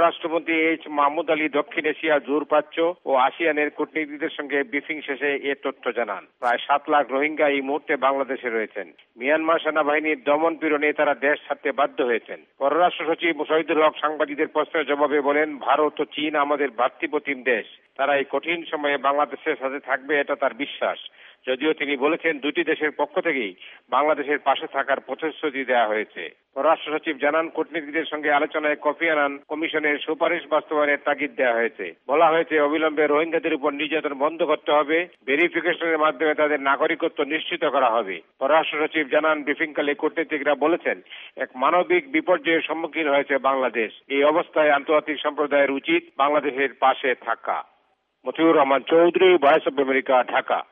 পররাষ্ট্রমন্ত্রী এইচ মাহমুদ আলী দক্ষিণ এশিয়া জোরপ্রাচ্য ও আসিয়ানের কূটনীতিকদের সঙ্গে ব্রিফিং শেষে এ তথ্য জানান। প্রায় 7 লাখ রোহিঙ্গা এই মুহূর্তে বাংলাদেশে রয়েছেন। মিয়ানমার সেনাবাহিনীর দমন পীড়নে তারা দেশ ছাড়তে বাধ্য হয়েছেন। পররাষ্ট্র সচিব শহীদুল হক সাংবাদিকদের প্রশ্নের জবাবে বলেন, ভারত ও চীন আমাদের ভ্রাতৃপ্রতিম দেশ। তারা এই কঠিন সময়ে বাংলাদেশের সাথে থাকবে, এটা তার বিশ্বাস। যদিও তিনি বলেছেন, দুটি দেশের পক্ষ থেকেই বাংলাদেশের পাশে থাকার প্রতিশ্রুতি দেওয়া হয়েছে। পররাষ্ট্র সচিব জানান, কূটনীতিকদের সঙ্গে আলোচনায় কোফি আনান কমিশনের সুপারিশ বাস্তবায়নের তাগিদ দেওয়া হয়েছে। বলা হয়েছে, অবিলম্বে রোহিঙ্গাদের উপর নির্যাতন বন্ধ করতে হবে, ভেরিফিকেশনের মাধ্যমে তাদের নাগরিকত্ব নিশ্চিত করা হবে। পররাষ্ট্র সচিব জানান, ব্রিফিংকালে কূটনীতিকরা বলেছেন, এক মানবিক বিপর্যয়ের সম্মুখীন হয়েছে বাংলাদেশ। এই অবস্থায় আন্তর্জাতিক সম্প্রদায়ের উচিত বাংলাদেশের পাশে থাকা। Motiur Rahman Chowdhury, voice of America, Dhaka.